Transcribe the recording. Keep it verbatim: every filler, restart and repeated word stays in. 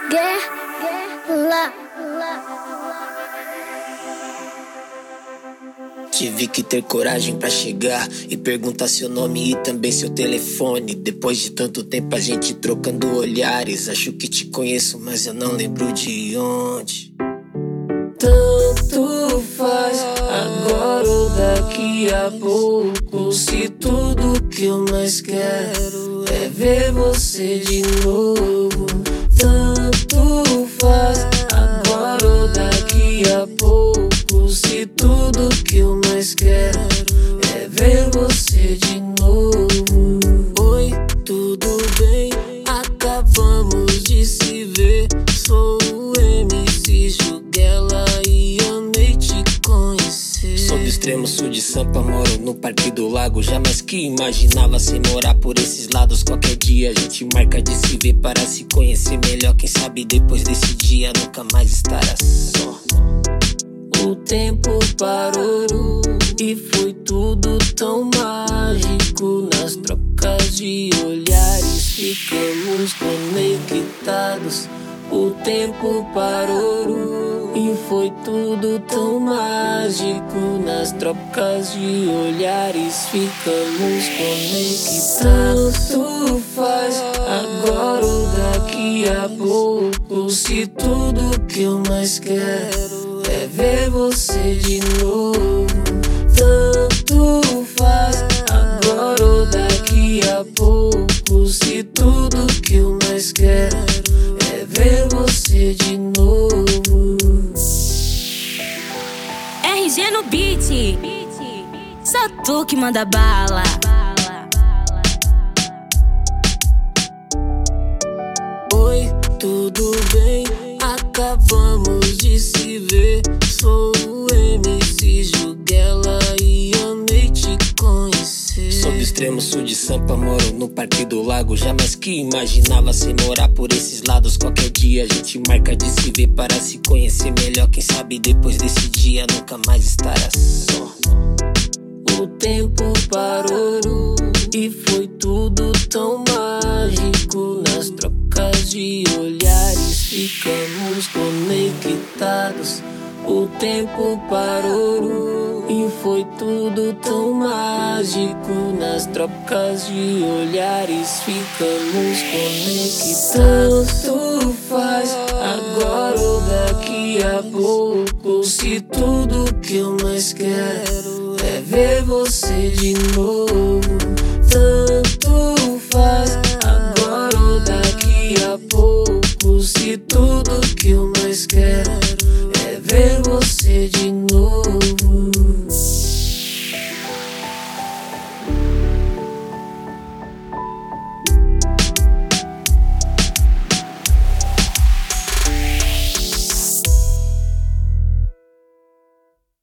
Guerra. Tive que ter coragem pra chegar e perguntar seu nome e também seu telefone. Depois de tanto tempo a gente trocando olhares. Acho que te conheço, mas eu não lembro de onde. Tanto faz, agora ou daqui a pouco. Se tudo que eu mais quero é ver você de novo. Tanto faz, agora ou daqui a pouco. Se tudo que eu mais quero é ver você de novo. Oi, tudo bem? Acabamos de se ver. Sou o M C Juguela e amei te conhecer. Sou do extremo sul de Sampa, moro no Parque do Lago. Jamais que imaginava sem morar por esses lados. Qualquer dia a gente marca de se ver para se conhecer melhor. Quem sabe depois desse dia nunca mais estará só. O tempo parou e foi tudo tão mágico. Nas trocas de olhares ficamos conectados. O tempo parou e foi tudo tão mágico. Nas trocas de olhares ficamos conectados. Tanto faz, agora ou daqui a pouco. Se tudo que eu mais quero é ver você de novo. Tanto faz, agora ou daqui a pouco. Se tudo que eu mais quero é ver você de novo. R G no beat, só tu que manda bala. Oi, tudo bem? Acabamos de se ver. Sou o M C Juguela e amei te conhecer. Sou do extremo sul de Sampa, moro no Parque do Lago. Jamais que imaginava sem morar por esses lados. Qualquer dia a gente marca de se ver para se conhecer melhor. Quem sabe depois desse dia nunca mais estará só. O tempo parou e foi tudo tão mágico. Nas trocas de olhares ficamos conectados. O tempo parou e foi tudo tão mágico. Nas trocas de olhares ficamos conectados. Tanto faz, agora ou daqui a pouco. Se tudo que eu mais quero é ver você de novo. Tanto faz, agora ou daqui a pouco. Se tudo que eu mais quero é ver você